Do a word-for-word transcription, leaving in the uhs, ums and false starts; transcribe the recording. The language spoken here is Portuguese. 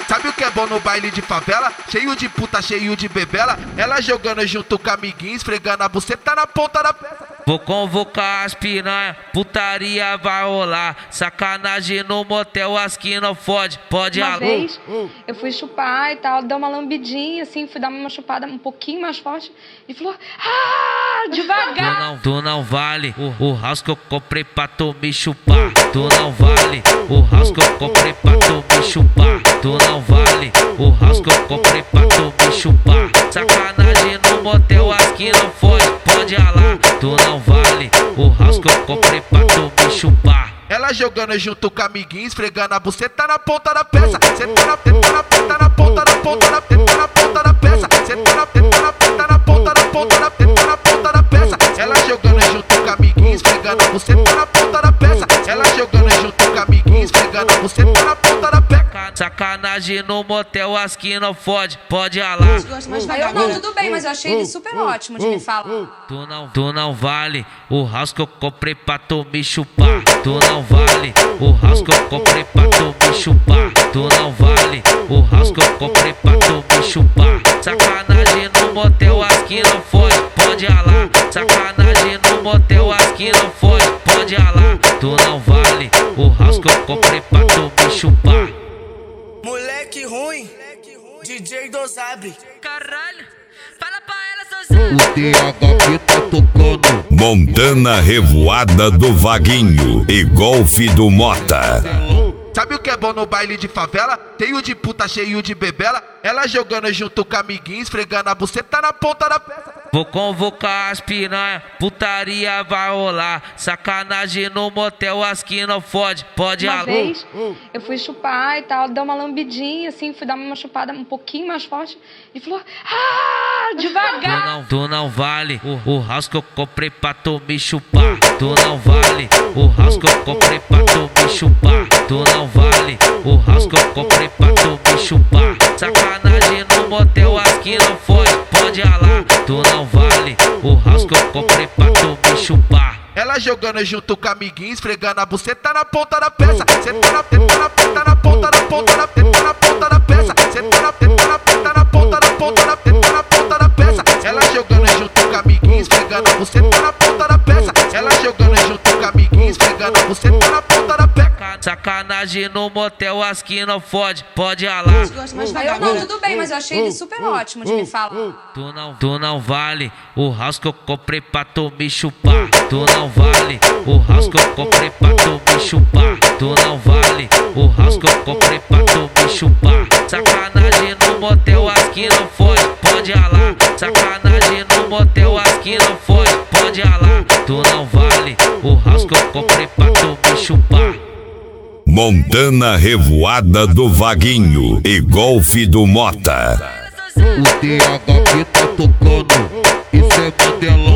Sabe o que é bom no baile de favela? Cheio de puta, cheio de bebela. Ela jogando junto com a amiguinha, esfregando a buceta na ponta da peça. Vou convocar as piranha, putaria vai rolar. Sacanagem no motel, as que não fode, pode Uma alô. vez eu fui chupar e tal, deu uma lambidinha assim, fui dar uma chupada um pouquinho mais forte e falou: ah, devagar. Tu não, tu não vale o, o house que eu comprei pra tu me chupar. Tu não vale o house que eu comprei pra tu me chupar. Tu não vale o house que eu comprei pra tu me chupar. Sacanagem no motel, as que não fode, pode alar. Tu não vale o house que eu comprei pra tu me chupar. Ela jogando junto com a amiguinha, esfregando a buceta na ponta da peça. Cê tá na teta, na teta, na ponta da ponta da teta, na ponta da peça. Cê tá na teta, na teta, na ponta da ponta da teta, na ponta da peça. Ela jogando junto com a amiguinha, esfregando a buceta na ponta da peça. Ela jogando junto com a amiguinha, esfregando a buceta na ponta da peça. Sacanagem no motel, as que não fode, pode alar. Aí eu não, tudo bem, mas eu achei ele super ótimo de me falar. Tu não, tu não vale o house que eu comprei pra tu me chupar. Tu não vale o house que eu comprei pra tu me chupar. Tu não vale o house que eu comprei pra tu me chupar. Sacanagem no motel, as que não fode, pode alar. Sacanagem no motel, as que não fode, pode alar. Tu não vale o house que eu comprei pra tu me chupar. Moleque ruim, D J Dozab. Caralho, fala pra ela, sozinha. O T H P tá tocando. Montana Revoada do Vaguinho e Golfe do Mota. Sabe o que é bom no baile de favela? Cheio de puta, cheio de bebela. Ela jogando junto com a amiguinha, esfregando a buceta na ponta da peça. Vou convocar as piranha, putaria vai rolar. Sacanagem no motel, as que não fode, pode Uma alô. vez eu fui chupar e tal, deu uma lambidinha assim, fui dar uma chupada um pouquinho mais forte e falou: ah, Tu devagar. não, tu não vale o, o house que eu comprei pra tu me chupar. Tu não vale o house que eu comprei pra tu me chupar. Tu não vale o house que eu comprei pra tu me chupar. Sacanagem no motel, as que não fode, pode alar. Tu não vale o house que eu comprei pra tu me chupar. Ela jogando junto com a amiguinha, esfregando a buceta na ponta da peça. Cê tá na teta, na teta, na ponta da ponta da teta, na ponta da peça. Cê tá na teta, na teta, na ponta da ponta da teta, na ponta da peça. Ela jogando junto com a amiguinha, esfregando a buceta na ponta da peça. Ela jogando junto com a amiguinha, esfregando a buceta na ponta da peça. Sacanagem no motel, as que não fode, pode alar. Aí eu não, tudo bem, mas eu achei ele super ótimo de me falar. Tu não, tu não vale o house que eu comprei pra tu me chupar. Tu não vale o house que eu comprei pra tu me chupar. Tu não vale o house que eu comprei pra tu me chupar. Sacanagem no motel, as que não fode, pode alar. Sacanagem no motel, as que não fode, pode alar. Tu não vale o house que eu comprei pra tu me chupar. Montana Revoada do Vaguinho e Golfe do Mota. O T H P tá tocando. Isso é Mandela.